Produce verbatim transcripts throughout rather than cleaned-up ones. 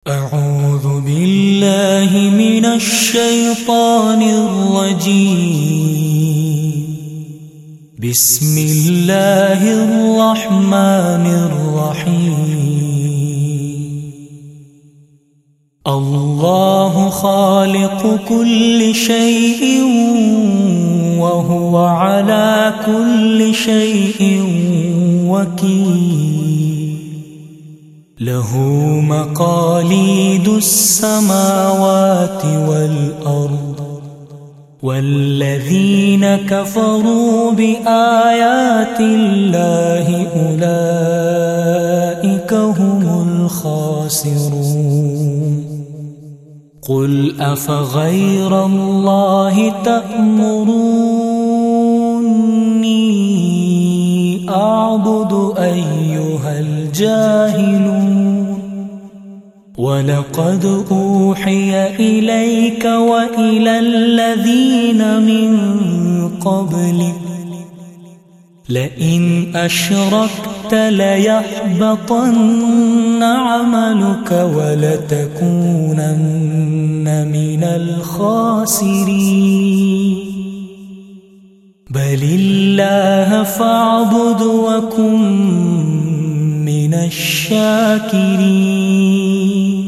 أعوذ بالله من الشيطان الرجيم. بسم الله الرحمن الرحيم. الله خالق كل شيء وهو على كل شيء وكيل. له مقاليد السماوات والأرض، والذين كفروا بآيات الله أولئك هم الخاسرون. قل أفغير الله تأمروني أعبد أيها الجاهلون؟ ولقد أوحي إليك وإلى الذين من قبلك لئن أشركت ليحبطن عملك ولتكونن من الخاسرين. بل الله فاعبد وكن من الشاكرين.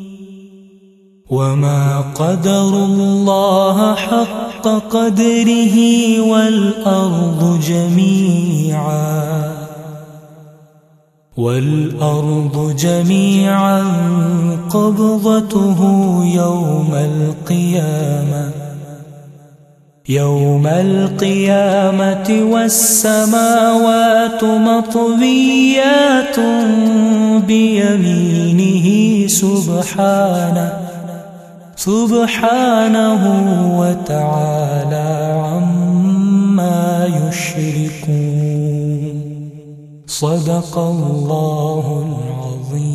وما قدروا الله حق قدره والأرض جميعا والأرض جميعا قبضته يوم القيامة يوم القيامة والسماوات مطويات بيمينه سبحانه سبحانه وتعالى عما يشركون. صدق الله العظيم.